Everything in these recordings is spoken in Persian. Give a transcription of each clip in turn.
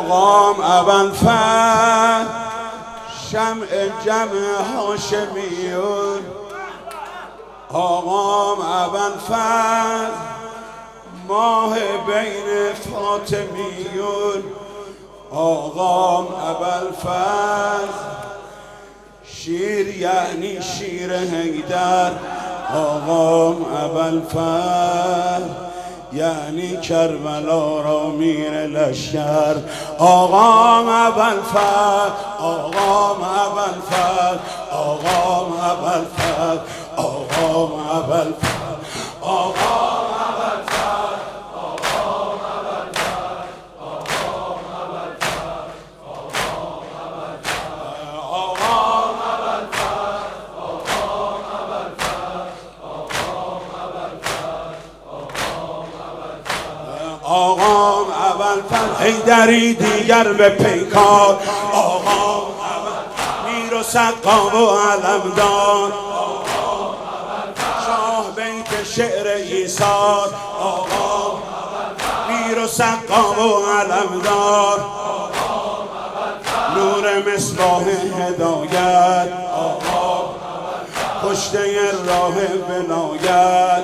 آقام ابوالفضل شمع جمع هاشمیون، آقام ابوالفضل ماه بین فاطمیون، آقام ابوالفضل شیر یعنی شیر حیدر، آقام ابوالفضل یعنی کربلا را میر لشکر، آقام ابوالفضل، آقام ابوالفضل، آقام ابوالفضل، آقام ابوالفضل، آقام ابوالفضل، آقام ابوالفضل، آقام ابوالفضل، آقام ابوالفضل، آقام ابوالفضل، آقام ابوالفضل حیدری دیگر به پیکار، آقام میر و سقا و علمدار، شاه بیت شعر ایثار، آقام میر و سقا و علمدار، نور مصباح هدایت، آقام کشته راه ولایت،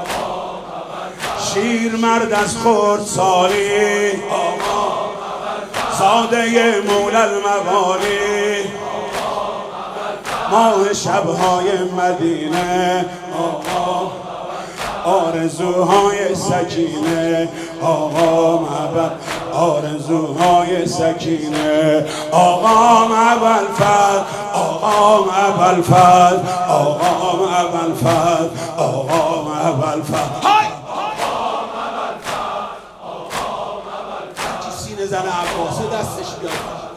شیر مرد از خردسالی، آقام زاده مولا الموالی، ماه شبهای مدینه، آقام آرزوهای سکینه، آقام آرزوهای سکینه، آقام ابوالفضل، آقام ابوالفضل، آقام ابوالفضل، آقام ابوالفضل، سینه زن عباسه دستش بیاد،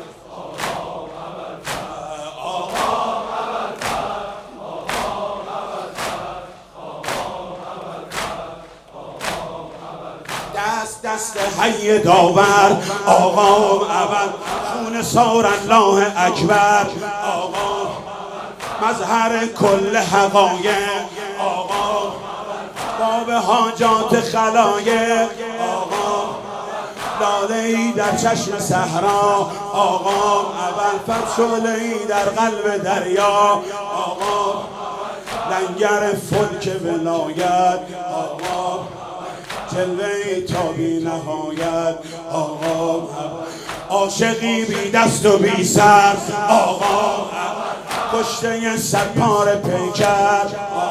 دست حی داور، آقام اول خون سار الله اکبر، آقام مظهر کل حقایق، آقام باب حاجات خلایق، آقام لاله‌ای در چشم صحرا، آقام ابوالفضل شعله‌ای در قلب دریا، آقام لنگر فلک ولایت، آقام جلوه تا بی نهایت، آقام عاشقی بی دست و بی سر، آقام کشته سرپار پیکر،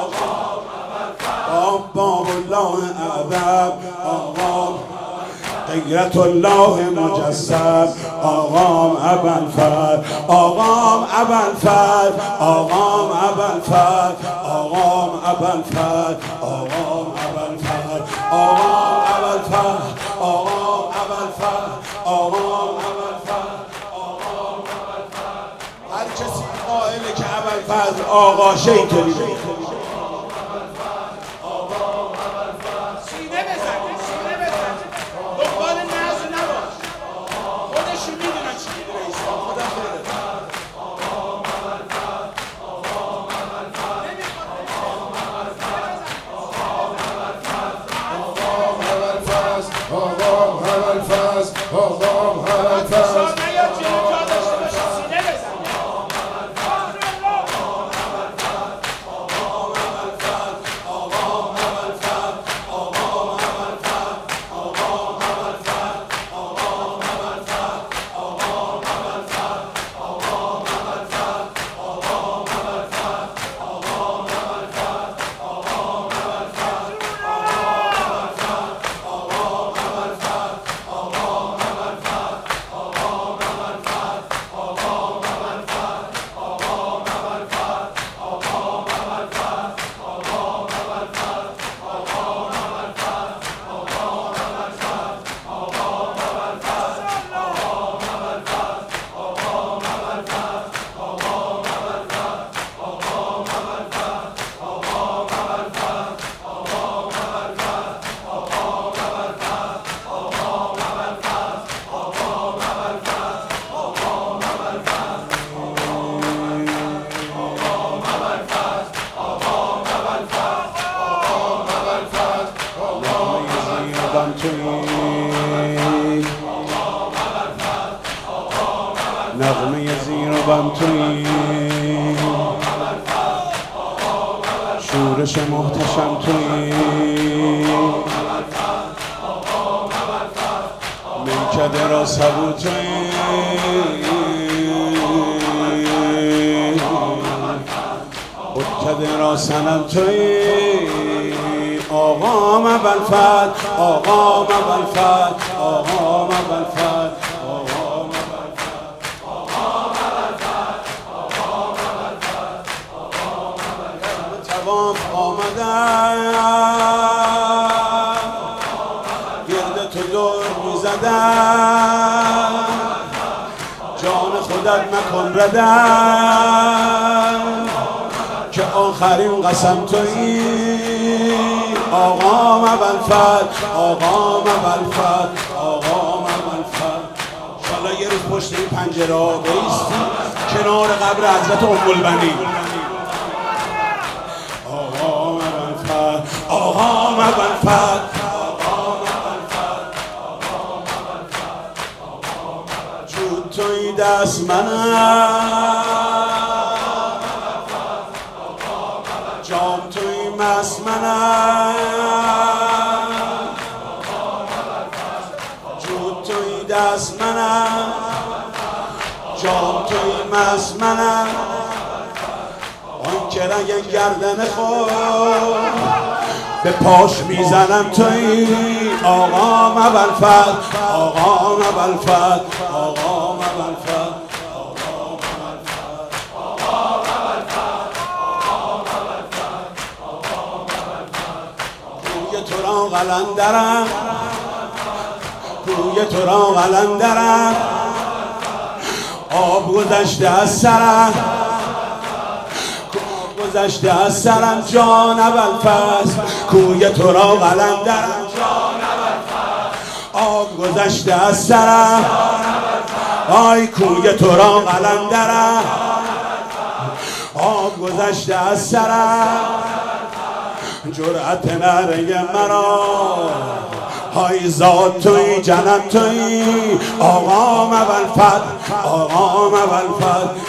آقام باب الله اعظم، آقام غیرت الله مجسم، آقام ابوالفضل، آقام ابوالفضل، آقام ابوالفضل، آقام ابوالفضل، آقام ابوالفضل، آقام ابوالفضل، آقام ابوالفضل، آقام ابوالفضل، آقام ابوالفضل. هر کسی قائله که ابوالفضل آقا شیطانی نغمه زیر و بم تویی، شورش محتشم تویی، میکده را سبو تویی، بتکده را سنم تویی. آقام ابوالفتح، آقام ابوالفتح، آقام ابوالفتح، آقام ابوالفتح، آقام ابوالفتح، آقام ابوالفتح. تواف آمدم گرد تو دور میزدم، جان خودت مکن ردم که آخرین قسم تویی. آقام ابوالفتح، آقام ابوالفتح، آقام ابوالفتح. انشالله یه روز پشت این پنجره ها بایستی کنار قبر حضرت ام البنین. آقام ابوالفتح، آقام ابوالفتح، آقام ابوالفتح، آقام ابوالفتح، آقام ابوالفتح. جود توی دست منم، جام توی مست منم، جود توی دست منم، جام توی مست منم. آن که رنگ گردن خود به پاش میزنم توی. آقام ابوالفتح، آقام ابوالفتح، آقام ابوالفتح، تو را قلندرم، روی تو را قلندرم، آب گذشته از سرم، آب گذشته از سرم. جان ابوالفضل کوی تو را قلندرم، جان ابوالفضل آب گذشته از سرم، آی کوی تو را قلندرم، آب گذشته از سرم. جرأت نره مرا های ذات توی، جنم توی. آقام ابوالفتح، آقام ابوالفتح،